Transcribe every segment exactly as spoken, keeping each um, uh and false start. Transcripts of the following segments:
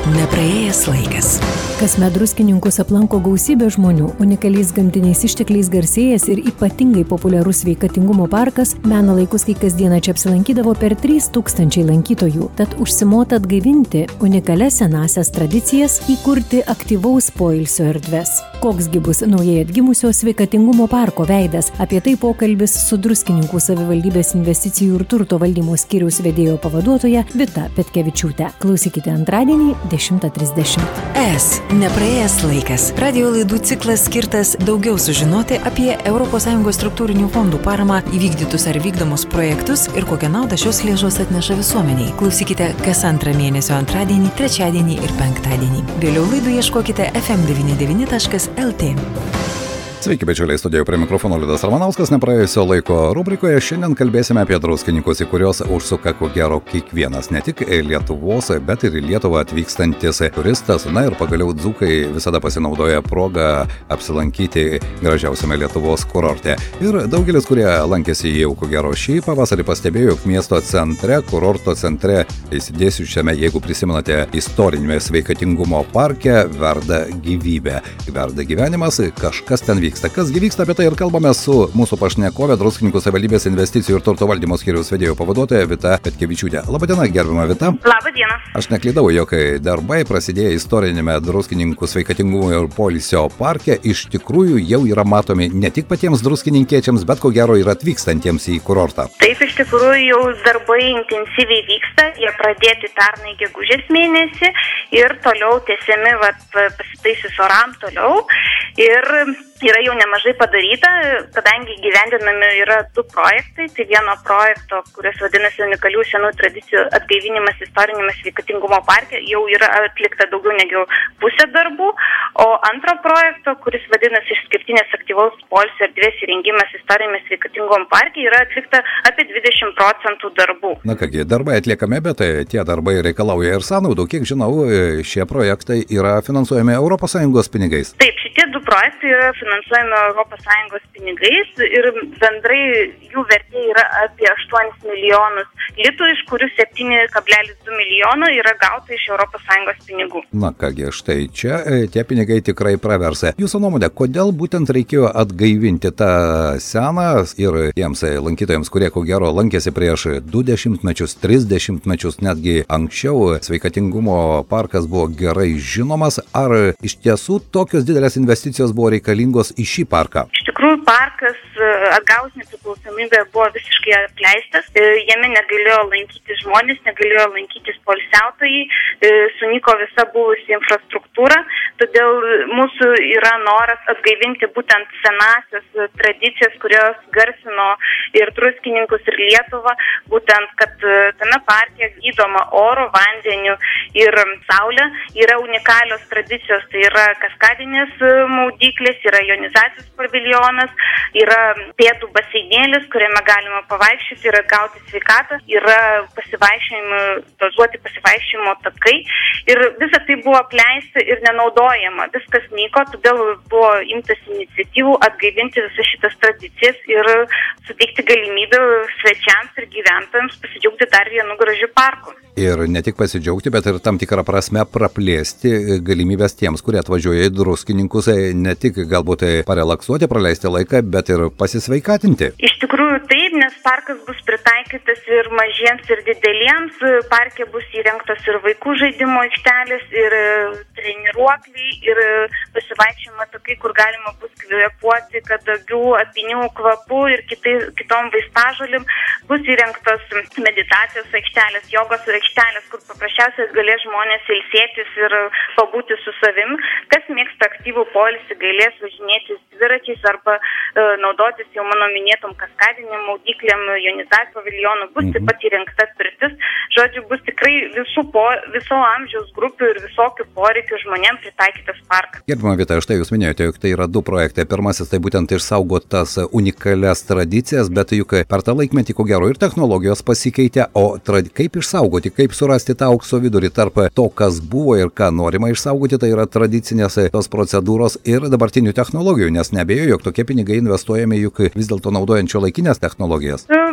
Nepraėjęs laikas. Kasmet Druskininkus aplanko gausybė žmonių, unikaliais gamtiniais ištekliais garsėjęs ir ypatingai populiarus sveikatingumo parkas, meno laikus, kai kasdieną čia apsilankydavo per trys tūkstančiai lankytojų. Tad užsimota atgaivinti unikalias senasias tradicijas, įkurti aktyvaus poilsio erdves. Koksgi bus naujai atgimusio sveikatingumo parko veidas? Apie tai pokalbis su Druskininkų savivaldybės investicijų ir turto valdymo skyriaus vedėjo pavaduotoja Vita Petkevičiūtė. Klausykite antradienį dešimtą trisdešimt. Es. Nepraėjęs laikas. Radio laidų ciklas skirtas daugiau sužinoti apie Europos Sąjungos struktūrinių fondų paramą, įvykdytus ar vykdomus projektus ir kokią naudą šios lėšos atneša visuomeniai. Klausykite kas antrą mėnesio antradienį, trečiadienį ir penktadienį. Vėliau laidų ieškokite ef em devyniasdešimt devyni taškas el tė. Sveiki, bičiuliai, studijoje prie mikrofono Liudas Ramanauskas. Nepraėjusio laiko rubrikoje šiandien kalbėsime apie druskininkus, į kurios užsuka ko gero kiekvienas, ne tik Lietuvos, bet ir į Lietuvą atvykstantis turistas. Na ir pagaliau dzūkai visada pasinaudoja progą apsilankyti gražiausiame Lietuvos kurorte. Ir daugelis, kurie lankėsi jau ko gero šį pavasarį, pastebėjo, jog miesto centre, kurorto centre, įsidėsiušiame, jeigu prisimenate, istorinėme sveikatingumo parke, verda gyvybė. Verda gyvenimas, kažkas ten vyksta. Kas gi vyksta, apie tai ir kalbame su mūsų pašnekove, Druskininkų savivaldybės investicijų ir turto valdymo skyriaus vedėjo pavaduotoja Vita Petkevičiūtė. Labadiena, gerbiama Vita. Labadiena. Aš neklydau, jog darbai prasidėję istorinėme Druskininkų sveikatingumo ir poilsio parke iš tikrųjų jau yra matomi ne tik patiems druskininkiečiams, bet ko gero ir atvykstantiems į kurortą. Taip, iš tikrųjų jau darbai intensyviai vyksta, jie pradėti pernai gegužės mėnesį ir toliau tęsiami vat, pasitaisis oram toliau. Ir yra jau nemažai padaryta, kadangi gyvendinami yra du projektai. Tai vieno projekto, kuris vadinasi unikalių senų tradicijų atgaivinimas istorinėme sveikatingumo parke, jau yra atlikta daugiau negu pusė darbų, o antro projekto, kuris vadinasi išskirtinės aktyvaus poilsio erdvės įrengimas istorinėme sveikatingumo parke, yra atlikta apie dvidešimt procentų darbų. Na kągi, darbai atliekami, bet tie darbai reikalauja ir sąnaudų. Kiek žinau, šie projektai yra finansuojami Europos Sąjungos pinigais. Taip, šitie du projektai yra finansuojami Europos Sąjungos pinigais ir bendrai jų vertė yra apie aštuonis milijonus litų, iš kurių septyni kablelis du milijono yra gauta iš Europos Sąjungos pinigų. Na kągi, štai čia tie pinigai tikrai praversa. Jūsų nuomonė, kodėl būtent reikėjo atgaivinti tą seną ir tiems lankytojams, kurie ko gero lankėsi prieš du dešimtmečius, tris dešimtmečius, netgi anksčiau sveikatingumo parkas buvo gerai žinomas, ar iš tiesų tokios didelės investicijos buvo reikalingos į šį parką? Iš tikrųjų, parkas atgavus nepriklausomybę buvo visiškai apleistas. Jame negalėjo lankytis žmonės, negalėjo lankytis poilsiautojai, sunyko visa buvusi infrastruktūra. Todėl mūsų yra noras atgaivinti būtent senasias tradicijas, kurios garsino ir Druskininkus, ir Lietuvą. Būtent, kad tame parke gydoma oro, vandeniu ir saulė. Yra unikalios tradicijos, tai yra kaskadinės maudyklės, yra jonizacijos paviljonas, yra pėdų baseinėlis, kuriame galima pavaikščioti ir atgauti sveikatą, yra pasivaikščiojimo, dozuoti pasivaikščiojimo takai ir visa tai buvo apleista ir nenaudojama. Viskas nyko, todėl buvo imtas iniciatyvų atgaivinti visas šitas tradicijas ir suteikti galimybę svečiams ir gyventojams pasidžiaugti dar vienu gražiu parku. Ir ne tik pasidžiaugti, bet ir tam tikrą prasme praplėsti galimybės tiems, kurie atvažiuoja į Druskininkus, ne tik galbūt parelaksuoti, praleisti laiką, bet ir pasisveikatinti. Iš tikrųjų taip, nes parkas bus pritaikytas ir mažiems, ir dideliems. Parke bus įrengtos ir vaikų žaidimo aikštelės, ir treniruokliai, ir pasivaikščiojimo takai, kur galima bus kvėpuoti kadagių, apinių kvapų ir kitai, kitom vaistažolim. Bus įrengtos meditacijos aikštelės, jogos aikštelės, kur paprasčiausiai galės žmonės ilsėtis ir pabūti su savim. Kas mėgsta aktyvų poilsį, galės važinėtis dviračiais arba e, naudotis jau mano minėtom kaskadinėm maudyklėm, jonizacijos paviljonu. Bus mhm. taip pat įrengta pirtis. Žodžiu, bus tikrai visų po, viso amžiaus grupių ir visokių poreikių žmonėms pritaikytas parkas. Gerbiama Vita, štai jūs minėjote, jog tai yra du projektai. Pirmasis tai būtent išsaugotas unikalias tradicijas, bet juk per tą laikmetį ko gero ir technologijos pasikeitė, o tra... kaip išsaugoti, kaip surasti tą aukso vidurį tarp to, kas buvo ir ką norima išsaugoti, tai yra tradicinės tos procedūros ir dabartinių technologijų, nes neabejoju, jog tokie pinigai investuojami juk vis dėlto naudojančio laikinės technologijas. Viskas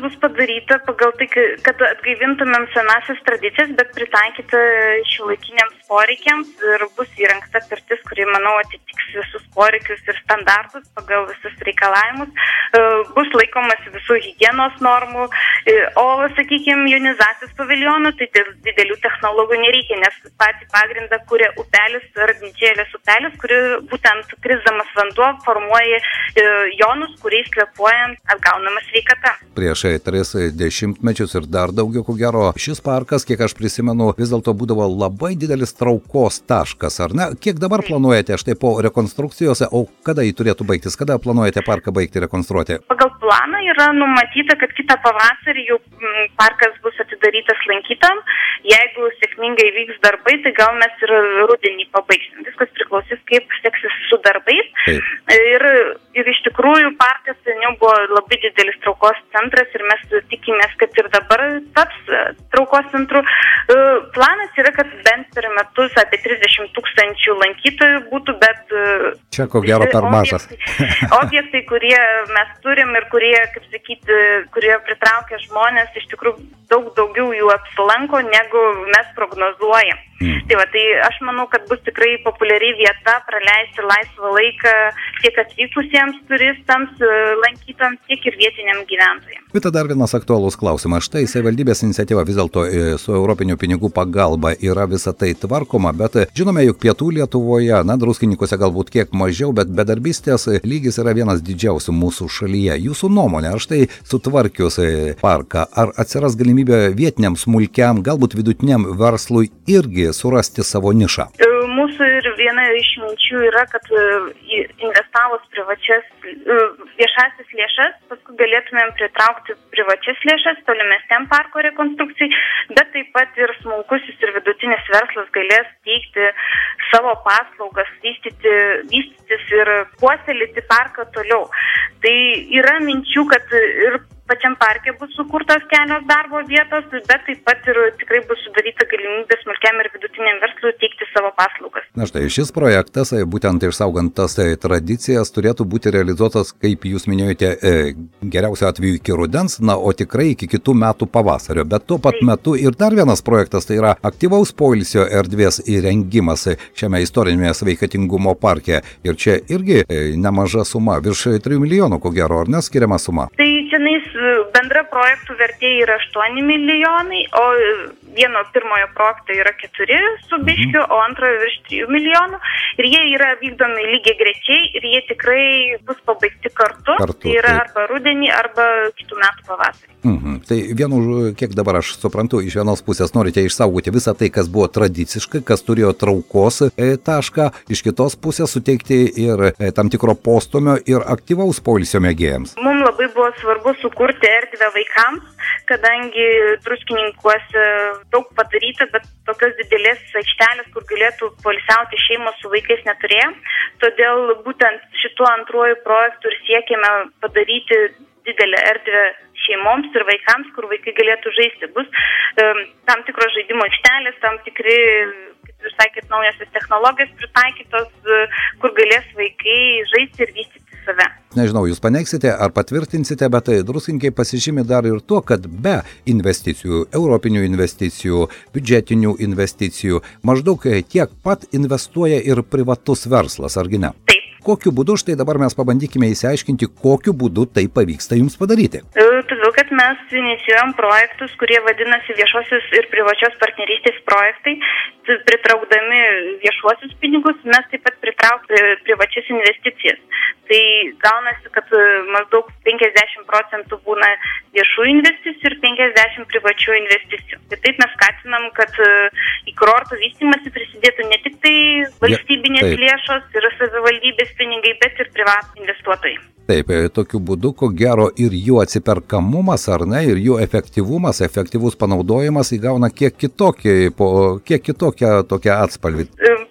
bus padaryta pagal tai, kad atgaivintumėm senasias tradicijas, bet pritaikyta šiuolaikiniams poreikiams ir bus įrengta pirtis, kuri, manau, atitiks visus poreikius ir standartus pagal visus reikalavimus. Bus laikomasi visų higienos normų, o, sakykime, jonizacijos paviljonų, tai didelių technologijų nereikia, nes patį pagrindą kuria upelis, Radničėlės upelis, kuri būtent krisdamas vanduo formuoja jonus, kuriais kvėpuojant atgaunama sveikata. Prieš tris dešimtmečius ir dar daugiau, ko gero, šis parkas, kiek aš prisimenu, vis dėlto būdavo labai didelis traukos taškas, ar ne? Kiek dabar planuojate štai po rekonstrukcijos, o kada jį turėtų baigtis? Kada planuojate parką baigti rekonstruoti? Pagal planą yra numatyta, kad kitą pavasarį jau parkas bus atidarytas lankytam. Jeigu sėkmingai vyks darbai, tai gal mes ir rudenį pabaigsim. Viskas priklausys, kaip seksis su darbais. Taip. Ir, ir iš tikrųjų parkas seniau buvo labai didelis traukos centras ir mes tikimės, kad ir dabar taps traukos centru. Planas yra, kad bent per metus apie trisdešimt tūkstančių lankytojų būtų, bet čia ko gero per mažas. Objektai, objektai, kurie mes turim ir kurie, kaip sakyti, kurie pritraukia žmonės, iš tikrųjų daug daugiau jų apsilanko, negu mes prognozuojam. Mm. Tai va, tai aš manau, kad bus tikrai populiari vieta praleisti laisvą laiką tiek atvykusiems turistams, lankytams, tiek ir vietiniam gyventojams. Bet dar vienas aktualus klausimas. Štai savivaldybės iniciatyva vis dėlto su europinių pinigų pagalba yra visa tai tvarkoma, bet žinome, juk pietų Lietuvoje, na, Druskininkuose galbūt kiek mažiau, bet bedarbystės lygis yra vienas didžiausių mūsų šalyje. Jūsų nuomonė, ar štai sutvarkius parką, ar atsiras galimybė vietiniam smulkiam, galbūt vidutiniam verslui irgi surasti savo nišą? Mūsų ir viena iš minčių yra, kad investavus privačias viešasis lėšas, paskui galėtumėm pritraukti privačias lėšas tolimesniam parko rekonstrukcijai, bet taip pat ir smulkusis ir vidutinis verslas galės teikti savo paslaugas, vystyti, vystytis ir puoselėti parką toliau. Tai yra minčių, kad ir pačiam parke bus sukurtos kelios darbo vietos, bet taip pat ir tikrai bus sudaryta galimybė smulkiam ir vidutiniam verslui teikti savo paslaugas. Na štai, šis projektas, būtent išsaugant tas tradicijas, turėtų būti realizuotas, kaip jūs minėjote, geriausio atveju iki rudens, na, o tikrai iki kitų metų pavasario. Bet tuo pat metu ir dar vienas projektas, tai yra aktyvaus poilsio erdvės įrengimas šiame istorinėme sveikatingumo parke. Ir čia irgi nemaža suma, virš trijų milijonų, ko gero, ar neskiriama suma? Tai čianais bendra projektų vertė yra aštuoni milijonai, o vieno pirmojo projekto yra keturi su biškiu, o antrojo virš trijų milijonų. Ir jie yra vykdomi lygiai grečiai ir jie tikrai bus pabaigti kartu. kartu tai yra taip. Arba rudenį, arba kitų metų pavasarį. Mhm. Tai vienu, kiek dabar aš suprantu, iš vienos pusės norite išsaugoti visą tai, kas buvo tradiciškai, kas turėjo traukos e, tašką, iš kitos pusės suteikti ir e, tam tikro postumio ir aktyvaus poilsio mėgėjams. Mums labai buvo svarbu sukurti erdvę vaikams, kadangi Druskininkuose daug padaryta, bet tokios didelės aikštelės, kur galėtų poilsiauti šeimos su vaikais neturėjo. Todėl būtent šituo antruoju projektu ir siekėme padaryti didelę erdvę šeimoms ir vaikams, kur vaikai galėtų žaisti. Bus um, tam tikros žaidimo aikštelės, tam tikri, kaip jūs sakėt, naujasios technologijos pritaikytos, kur galės vaikai žaisti ir vystyti save. Nežinau, jūs paneigsite ar patvirtinsite, bet Druskininkai pasižymi dar ir tuo, kad be investicijų, europinių investicijų, biudžetinių investicijų, maždaug tiek pat investuoja ir privatus verslas, argi ne? Taip. Kokiu būdu, štai dabar mes pabandykime įsiaiškinti, kokiu būdu tai pavyksta jums padaryti. Todėl, kad mes inicijuojam projektus, kurie vadinasi viešosios ir privačios partnerystės projektai, pritraukdami viešuosius pinigus, mes taip pat pritraukti privačias investicijas. Tai gaunasi, kad maždaug penkiasdešimt procentų būna viešų investicijų ir penkiasdešimt privačių investicijų. Tai taip mes skatinam, kad į kurortų vystymąsi prisidėtų ne tik tai valstybinės ja, lėšos ir savivaldybės pinigai, bet ir privatų investuotojai. Taip, tokiu būdu, ko gero, ir jų atsiperkamumas, ar ne, ir jų efektyvumas, efektyvus panaudojimas įgauna kiek kitokį, po, kiek kitokią tokią atspalvį. Privatus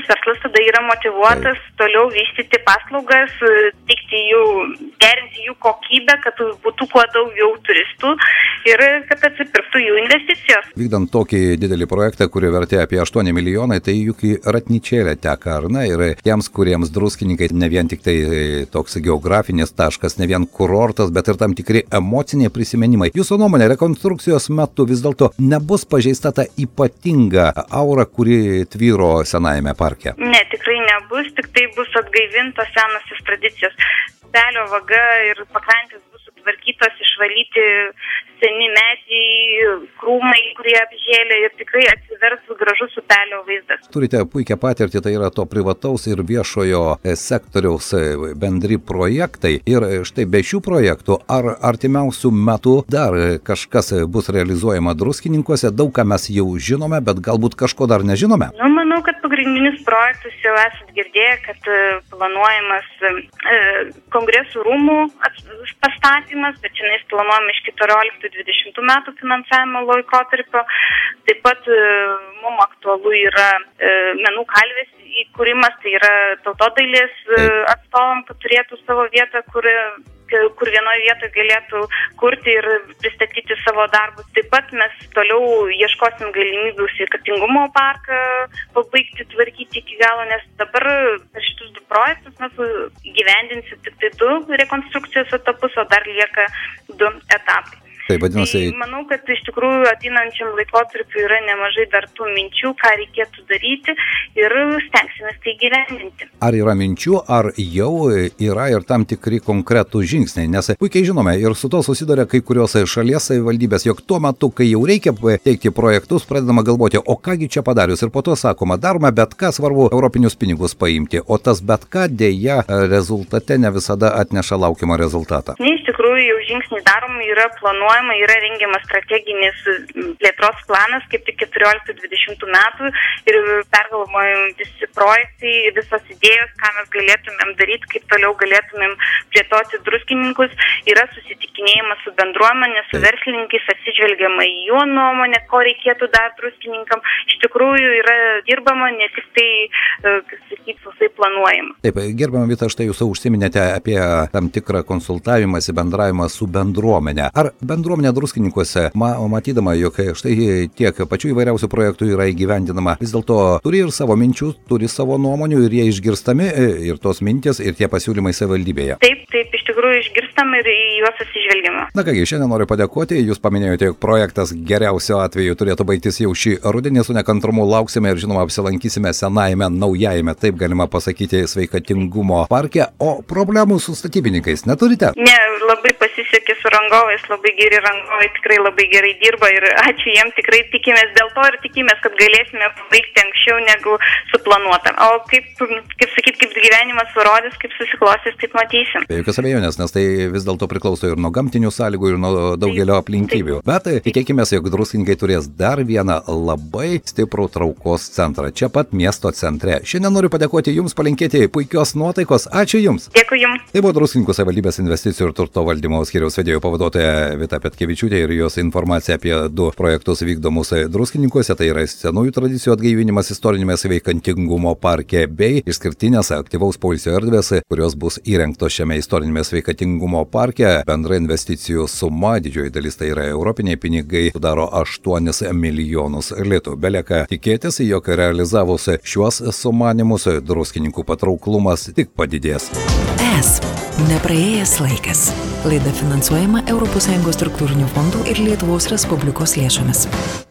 smulkus verslas tada yra motyvuotas Taip. toliau vystyti paslaugas, teikti jų, gerinti jų kokybę, kad būtų kuo daugiau turistų ir kad atsipirktų jų investicijos. Vykdant tokį didelį projektą, kurio vertė apie aštuoni milijonai, tai juk į Ratnyčėlę teka, ar ne? Ir tiems, kuriems druskininkai ne vien tik tai toks geografinis taškas, ne vien kurortas, bet ir tam tikri emociniai prisiminimai. Jūsų nuomonė, rekonstrukcijos metu vis dėlto nebus pažeista ta ypatinga aura, kuri tvyro senajame parke? Ne, tikrai nebus, tik tai bus atgaivintos senosios tradicijos. Upelio vaga ir pakrantės bus sutvarkytos, išvalyti seni medžiai, krūmai, kurie apžėlė ir tikrai atsivers gražus upelio vaizdas. Turite puikią patirtį, tai yra to privataus ir viešojo sektoriaus bendri projektai. Ir štai be šių projektų, ar artimiausių metų dar kažkas bus realizuojama druskininkuose? Daug ką mes jau žinome, bet galbūt kažko dar nežinome? Nu, manau, kad pagrindinius projektus jau esat girdėję, kad planuojamas e, kongresų rūmų pastatymas, bet šiandien planuojam iš keturioliktų dvidešimtų metų finansavimo laikotarpio. Taip pat e, mums aktualu yra e, menų kalvės įkūrimas, tai yra tautodailės e, atstovam, kad turėtų savo vietą, kur, kur vienoje vietoje galėtų kurti ir pristatyti savo darbus. Taip pat mes toliau ieškosim galimybių sveikatingumo parką pabaigti tvarkyti iki galo, nes dabar per šitus du projektus mes įgyvendinsim tik tai du rekonstrukcijos etapus, o dar lieka du etapai. Tai vadinasi... Tai manau, kad iš tikrųjų ateinančiam laikotarpiu yra nemažai dar tų minčių, ką reikėtų daryti ir stengsimės tai gyvendinti. Ar yra minčių, ar jau yra ir tam tikri konkretų žingsniai, nes puikiai žinome ir su to susiduria kai kurios šalies savivaldybės, jog tuo metu, kai jau reikia teikti projektus, pradedama galvoti, o kągi čia padarius ir po to sakoma, darome bet ką, svarbu europinius pinigus paimti, o tas bet ką dėja rezultate ne visada atneša laukiamą rezultatą. Ne, iš tikrųjų jau žingsniai daromi, yra planuojama, yra rengiamas strateginis plėtros planas kaip tik keturioliktų dvidešimtų metų ir pergalvojami visi projektai, visos idėjos, ką mes galėtumėm daryti, kaip toliau galėtumėm plėtoti druskininkus. Yra susitikinėjimas su bendruomenė, su verslininkais, atsižvelgiama į jų nuomonę, ko reikėtų dar druskininkam. Iš tikrųjų yra dirbama, ne tik tai, kaip sakyti, visai planuojama. Taip, gerbiama Vita, štai jūs užsiminėte apie tam tikrą konsultavimąsi, bendravimą su bendruomenė. Ar bendruomenė druskininkuose, ma, matydama, jog štai tiek pačių įvairiausių projektų yra įgyvendinama, vis dėlto turi ir savo minčių, turi savo nuomonių ir jie išgirstami, ir tos mintis, ir tie pasiūlymai savivaldybėje? Taip, taip, iš tikrųjų išgirstami ir į juos atsižvelgiama. Na kągi, šiandien noriu padėkoti, jūs paminėjote, jog projektas geriausiu atveju turėtų baigtis jau šį rudenį, su nekantrumu lauksime ir žinoma apsilankysime senajame, naujajame, taip galima pasakyti, sveikatingumo parke, o problemų su statybininkais neturite? Ne, labai pasisekė su rangovais, labai geri rangovai, tikrai labai gerai dirba ir ačiū jiem, tikrai tikimės dėl to ir tikimės, kad galėsime pabaigti anksčiau negu suplanuota. O kaip, kaip sakyt, kaip gyvenimas parodys, kaip susiklostys, taip matysim. Be jokios abejonės, nes tai vis dėlto priklauso ir nuo gamtinių sąlygų, ir nuo daugelio aplinkybių. Bet tikėkime, jog druskininkai turės dar vieną labai stiprų traukos centrą, čia pat miesto centre. Šiandien noriu padėkoti Jums, palinkėti puikios nuotaikos. Ačiū Jums. Dėkui Jums. Tai buvo Druskininkų savivaldybės investicijų ir turto valdymo skyriaus vedėjo pavaduotoja Vita Petkevičiūtė ir jos informacija apie du projektus vykdomus druskininkuose, tai yra senųjų tradicijų atgaivinimas istorinėme sveikatingumo parke bei išskirtinės aktyvaus poilsio erdvės, kurios bus įrengtos šiame istorinėme sveikatingumo parke. Bendra investicijų suma, didžioji dalis tai yra europiniai pinigai, sudaro aštuonis milijonus litų. Belieka tikėtis, jog realizavus šiuos sumanymus druskininkų patrauklumas tik padidės. Es. Nepraėjęs laikas. Laida finansuojama Europos Sąjungos struktūrinių fondų ir Lietuvos Respublikos lėšomis.